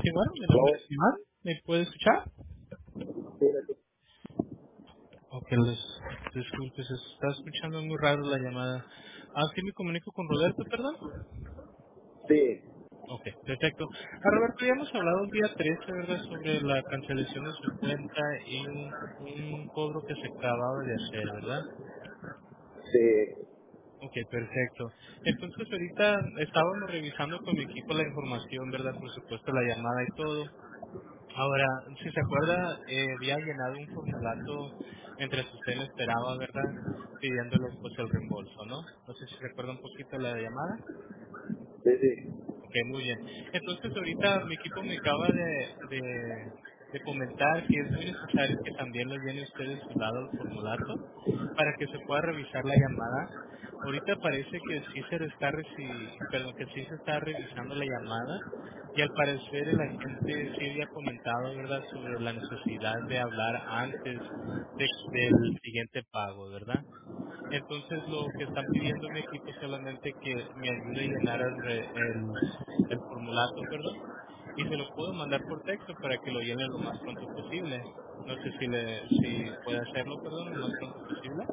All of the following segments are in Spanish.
Sí, bueno, mi nombre No, es Iván. ¿Me puede escuchar? sí, Ok, disculpe, se está escuchando muy raro la llamada. Sí me comunico con Roberto, perdón. sí, Ok, perfecto. Roberto, ya hemos hablado el día 13, ¿verdad?, sobre la cancelación de su cuenta y un cobro que se acababa de hacer, ¿verdad? sí, Ok, perfecto. Entonces ahorita estábamos revisando con mi equipo la información, ¿verdad? Por supuesto la llamada y todo. Ahora, si se acuerda, había llenado un formulato mientras usted me esperaba, ¿verdad? Pidiéndole pues el reembolso, ¿no? No sé si recuerda un poquito la llamada. sí, sí, Ok, muy bien. Entonces ahorita mi equipo me acaba de comentar que es muy necesario que también lo llene usted de su lado el formulato para que se pueda revisar la llamada. Ahorita parece que sí se le está perdón, que sí se está revisando la llamada y al parecer el agente sí había comentado, ¿verdad?, sobre la necesidad de hablar antes del siguiente pago, ¿verdad? Entonces lo que están pidiendo mi equipo es solamente que me ayude a llenar el formulato, perdón, y se lo puedo mandar por texto para que lo llene lo más pronto posible. No sé si puede hacerlo, perdón, lo más pronto posible.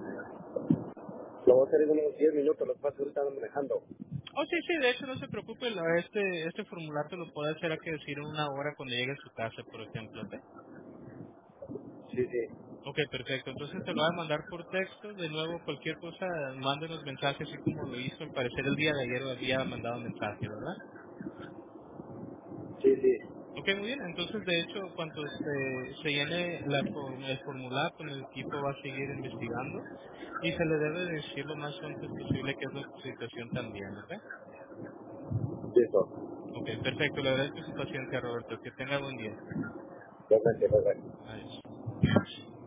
lo voy a hacer en unos 10 minutos, lo que pasa es que ahorita ando manejando. Oh, sí, sí, de hecho no se preocupe, este formulato lo puede hacer a que decir en una hora cuando llegue a su casa, por ejemplo, ¿ok? Sí, sí, Ok, perfecto. Entonces te lo voy a mandar por texto. De nuevo, cualquier cosa, mándenos mensajes, así como lo hizo. Al parecer el día de ayer había mandado mensaje, ¿verdad? sí, sí, Ok, muy bien. Entonces, de hecho, cuando se llene el formulario, el equipo va a seguir investigando y se le debe decir lo más antes posible que es la situación también, ¿ok? listo. Ok, perfecto. Le agradezco su paciencia, Roberto. Que tenga buen día. Perfecto, perfecto. Adiós.